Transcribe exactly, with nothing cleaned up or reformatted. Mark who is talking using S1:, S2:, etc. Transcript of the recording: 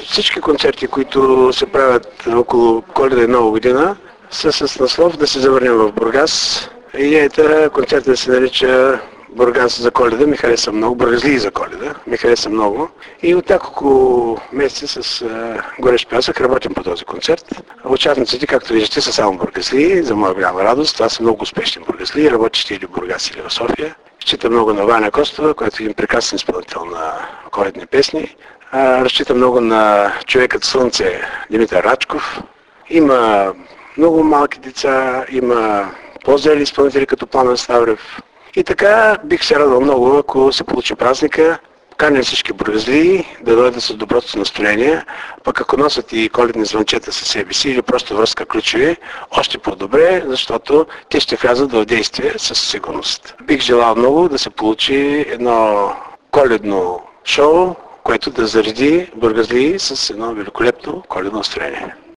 S1: всички концерти, които се правят около Коледа и Нова година, са с наслов да се завърнем в Бургас. Идеята концертът да се нарича Бургас за Коледа ми хареса много, Бургазлии за Коледа ми хареса много. И от няколко месеца с а, горещ пясък работим по този концерт. Участниците, както виждате, са само бургазлии, за моя голяма радост. Това са много успешни бургазлии, работещи или в Бургас, или в София. Считам много на Ваня Костова, която е един прекрасен изпълнител на коледни песни. А, разчитам много на човекът Слънце Димитър Рачков. Има много малки деца, има по-зрели изпълнители като Пламен Ставрев. И така бих се радвал много, ако се получи празника. Каня всички бургазлии да дойдат с доброто си настроение, пък ако носят и коледни звънчета със себе си или просто връзка ключови, още по-добре, защото те ще влязат в действие със сигурност. Бих желал много да се получи едно коледно шоу, което да зареди бургазлии с едно великолепно коледно настроение.